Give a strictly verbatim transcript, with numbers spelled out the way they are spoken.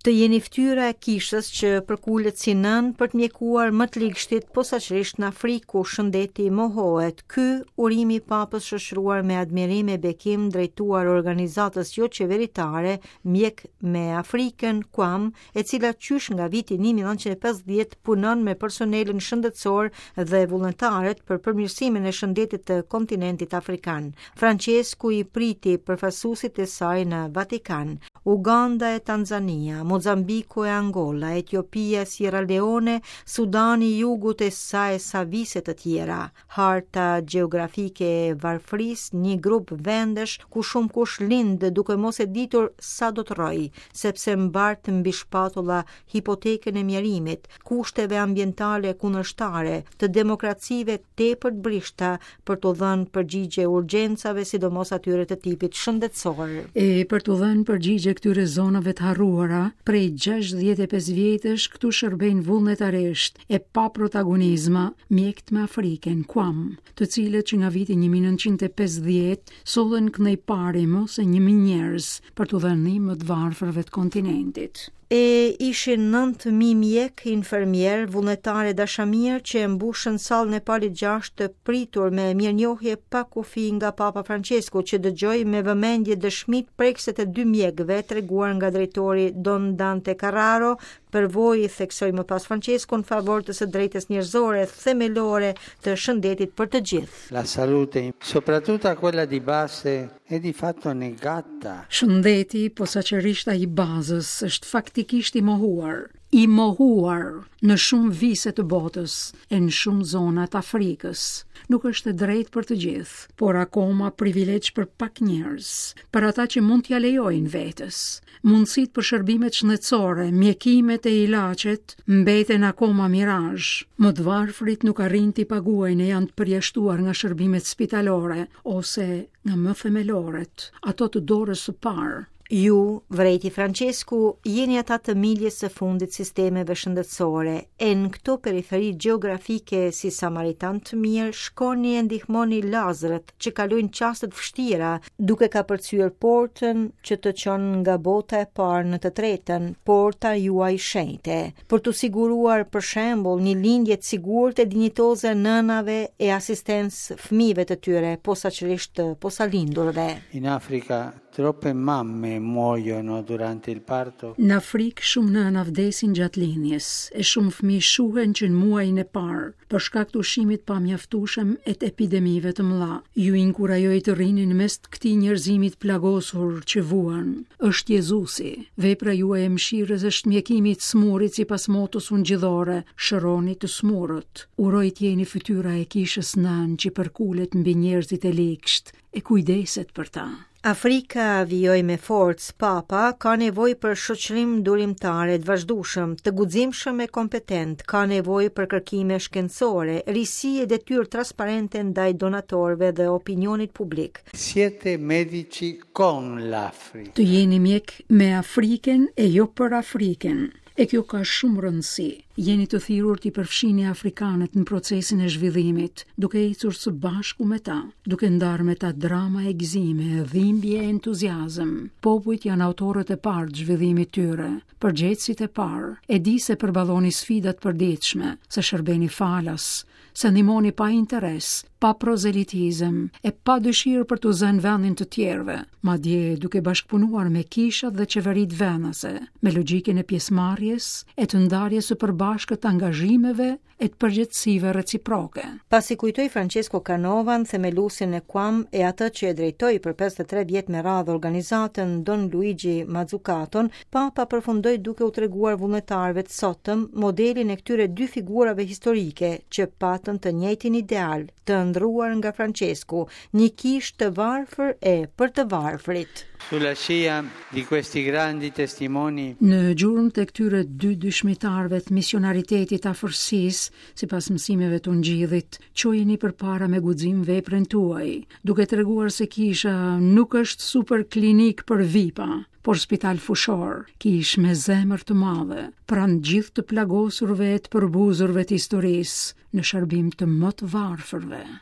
Të jeni ftyra e kishës që përkullet si nën për të mjekuar më të ligështit posaçërisht në Afrikë ku shëndeti mohohet. Ky urimi i Papës shoqëruar me admirim e bekim drejtuar organizatës jo qeveritare Mjek me Afrikën Q A M, e cila qysh nga viti një mijë e nëntëqind e pesëdhjetë punon me personelin shëndetësor dhe vullnetarët për përmirësimin e shëndetit të kontinentit afrikan. Francesku i priti përfaqësuesit e saj në Vatikan. Uganda e Tanzania, Mozambiku e Angola, Etiopia, Sierra Leone, Sudani i Jugut e sa e sa vise të tjera. Harta gjeografike e varfërisë, një grup vendesh ku shumë kush lind duke mos e ditur sa do të rrojë, sepse mbart mbi shpatulla hipotekën e mjerimit, kushteve ambientale kundërshtare, të demokracive tepër të brishta për të dhënë përgjigje urgjencave, sidomos atyre të tipit shëndetësor. E për të dhënë përgjigje këtyre zonave të harruara, prej gjashtëdhjetë e pesë vjetësh këtu shërbejnë vullnetarisht e pa protagonizma Mjekët me Afrikën Q A M, të cilët që nga viti një mijë e nëntëqind e pesëdhjetë sollen kënej pari mos e një mijë njerëz për të dhënë ndihmë të varfërve të kontinentit. E ishin nëntë mijë mjek, infermier, vullnetare dashamirë që e mbushën sallën e Palit gjashtë të pritur me mirënjohje pa kufi nga Papa Francesku, që dëgjoi me vëmendje dëshmitë prekse të dy mjekëve treguar nga drejtori Don Dante Carraro. Përvojë theksoi më pas Francesco në favor të së drejtës njerëzore themelore të shëndetit për të gjithë. La salute, soprattutto quella di base, è di fatto negata. Shëndeti, posaçërisht ai i bazës, është faktikisht i mohuar. I mohuar në shumë vise të botës e në shumë zona të Afrikës. Nuk është e drejtë për të gjithë, por akoma privilegj për pak njerëz, për ata që mund t'ja lejojnë vetes. Mundësitë për shërbimet shëndetësore, mjekimet e ilaçet mbeten akoma mirazh. Më të varfrit nuk arrin t'i paguajnë e janë të përjashtuar nga shërbimet spitalore ose nga më themeloret, ato të dorës së parë. Ju, vrejti Francesku, jeni ata të miljes së fundit sistemeve shëndetësore, e në këto periferi gjeografike si samaritan të mirë, shkoni e ndihmoni lazërët që kalojnë qaste të vështira, duke ka përcyer portën që të çon nga bota e parë në të tretën, porta juaj shenjte, për të siguruar për shembull një lindje të sigurt e dinjitoze nënave e asistencë fëmijëve të tyre, posaçërisht posalindurve. In Africa troppe mamme muoiono durante il parto. Në Afrikë shumë nëna vdesin gjatë lindjes, e shumë fëmijë shuhen që në muajin e parë, për shkak të ushqimit pamjaftueshëm e të epidemive të mëdha. Ju inkurajoj të rrinin mes të këtij njerëzimit plagosur që vuan. Është Jezusi. Vepra juaj e mëshirës është mjekimi i smurit sipas motos ungjillore, shëroni të smurët. Uroj të jeni fytyra e kishës nën që përkulet mbi njerëzit e ligësht e kujdeset për ta. Afrika, vijoj me forcë, Papa ka nevojë për shoqërim durimtare të vazhdueshëm, të guximshëm e kompetent, ka nevojë për kërkime shkencore, risi e detyrë transparente ndaj donatorëve dhe opinionit publik. Siete medici con l'Africa. Të jeni mjek me Afrikën e jo për Afrikën. E kjo ka shumë rëndësi. Jeni të thirrur t'i përfshini afrikanët në procesin e zhvillimit, duke ecur së bashku me ta, duke ndarë me ta drama e gëzime, dhimbje e entuziazëm. Popujt janë autorët e parë të zhvillimit tyre, përgjegjësit e parë. E di se përballoni sfidat përditshme, se shërbeni falas, se ndihmoni pa interes, pa prozelitizëm e pa dëshirë për të zënë vendin të tjerëve, madje duke bashkëpunuar me kishat dhe qeverit vendase, me logjikën e pjesëmarrjes e të ndarjes së përbashkët të angazhimeve e të përgjegjësive reciproke. Pasi kujtoi Francesco Canovan, themeluesin e Q A M e atë që e drejtoi për pesëdhjetë e tre vjet me radhë organizatën Don Luigi Mazzucaton, Papa përfundoi duke u treguar vullnetarëve të sotëm modelin e këtyre dy figurave historike që patën të njëjtin ideal, të ndruar nga Francesco, një kishë të varfër e për të varfrit. Sulla scia di questi grandi testimoni. Në gjurmë të këtyre dy dëshmitarëve të misionaritetit afërsisë, sipas mësimeve të Ungjillit, çojeni përpara me guxim veprën tuaj, duke treguar se kisha nuk është super klinik për vipa, por spital fushor, kish me zemër të madhe, pranë gjithë të plagosurve e të përbuzurve të historisë, në shërbim të më të varfërve.